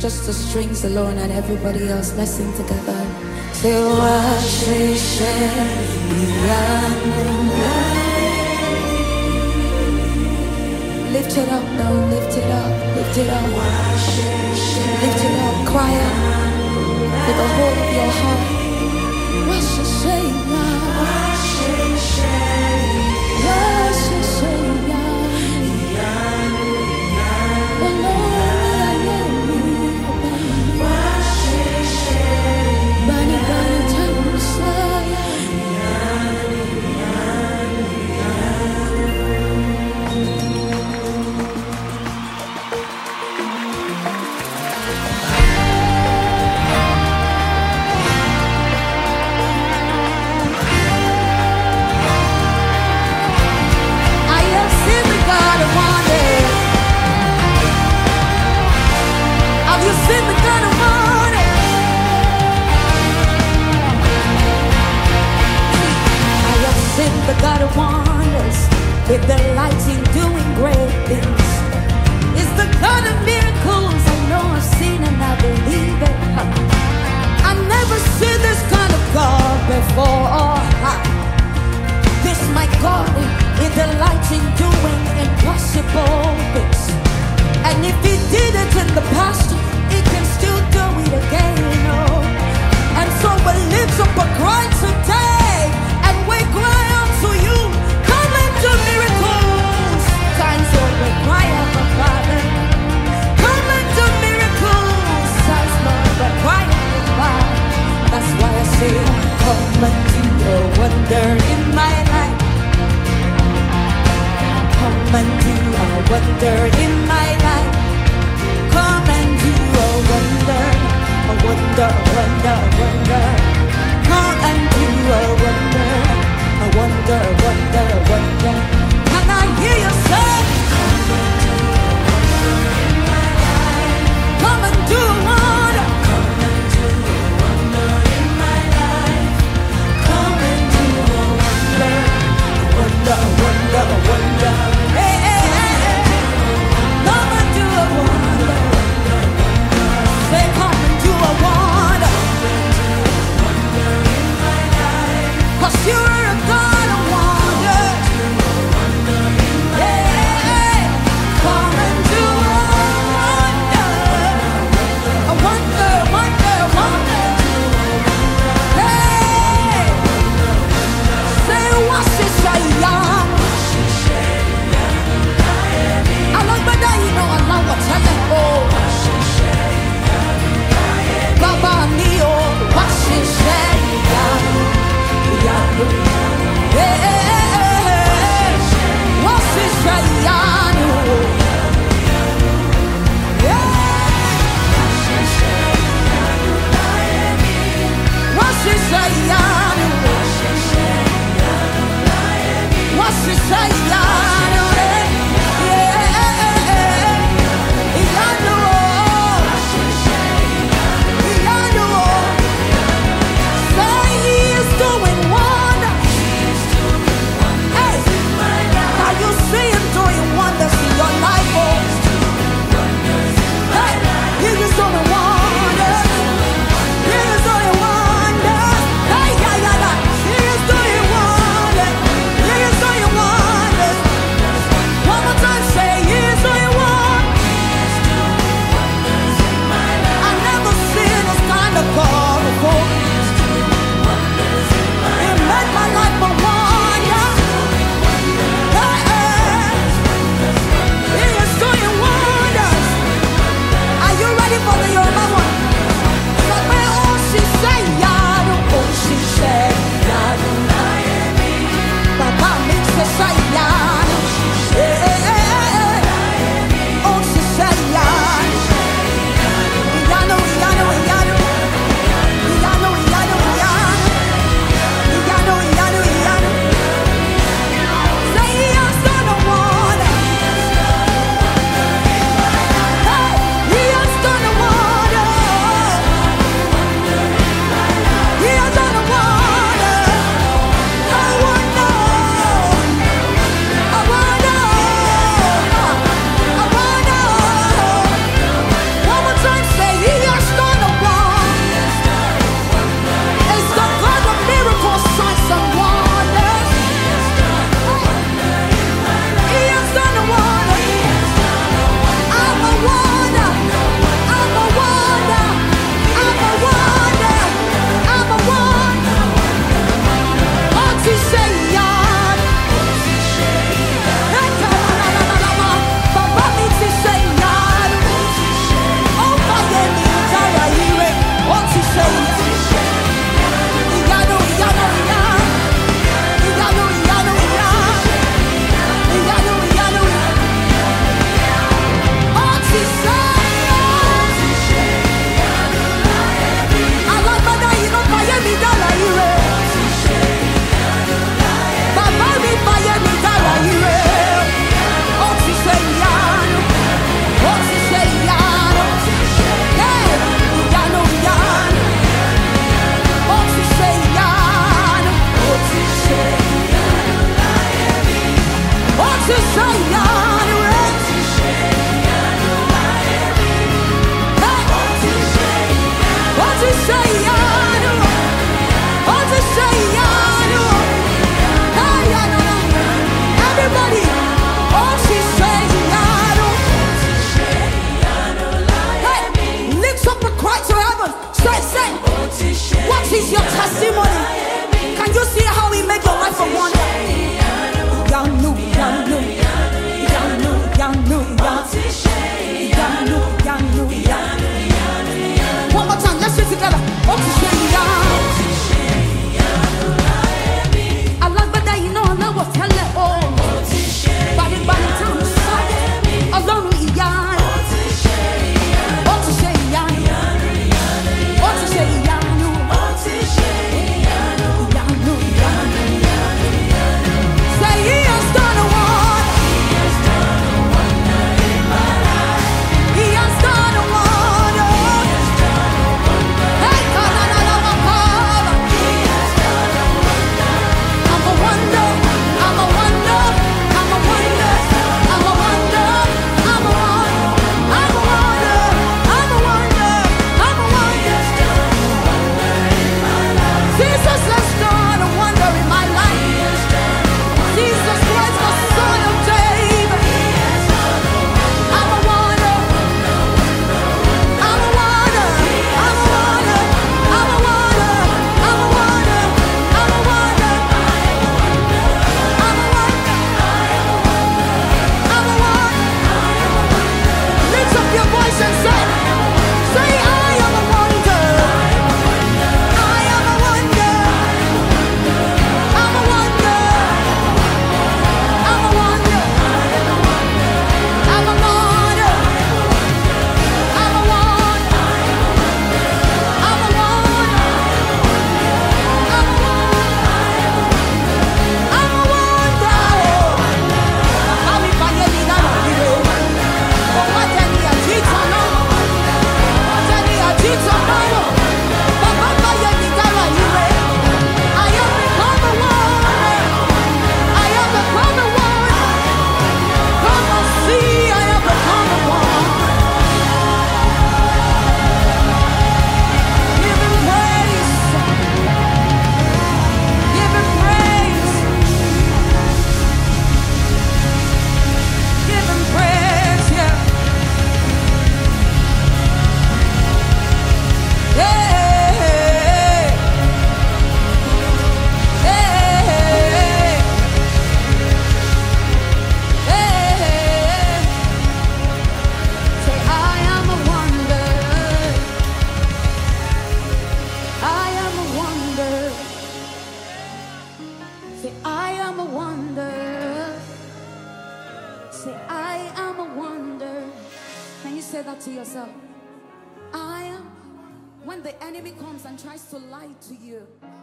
Just the strings alone and everybody else messing together. Say, wash lift it up now, lift it up, lift it up. Lift it up, cry out with the whole of your heart. Wash your shame now. Wash your shame now. The God of wonders, with the lights in doing great things, is the God of miracles. I know I've seen and I believe it. I've never seen this kind of God before. This my God is the light in doing impossible things. And if He did it in the past, He can still do it again. And so we lift up a cry today, and we cry out to You. Come and do miracles. Times when we cry out for Father. Come and do miracles. Times when we cry out for Father. That's why I say, come and do a wonder in my life. Come and do a wonder in my life. Come and do a wonder, a wonder, wonder, wonder. Come and do a wonder, a wonder, wonder, wonder. Can I hear you say? Come and do a wonder. Come and do a wonder in my life. Come and do a wonder, wonder, wonder, wonder. Hey, hey, hey, hey. together. Oh, to Shania. I love that you know I love what tell it all. Body time. Alone with ya. Oh, to Shania. Oh, to Shania. Say he has done a wonder. He has done a wonder. Hey, I'm a wonder. I'm a wonder. I'm a wonder. I'm a wonder. I'm a wonder. I'm a wonder. I'm a wonder. I'm a wonder. Jesus has done a wonder in my life. Jesus Christ, the Son of David. I'm a wonder. I'm a wonder. I'm a wonder. I'm a wonder. I'm a wonder. I'm a wonder. I'm a wonder. I'm a wonder. Lift up your voice and say, I am a wonder. I am a wonder. I'm a wonder. I'm a wonder. I'm a wonder. I'm a wonder. I'm a wonder. I'm a wonder. I'm a Say, I am a wonder. Say, I am a wonder. Can you say that to yourself? I am. When the enemy comes and tries to lie to you,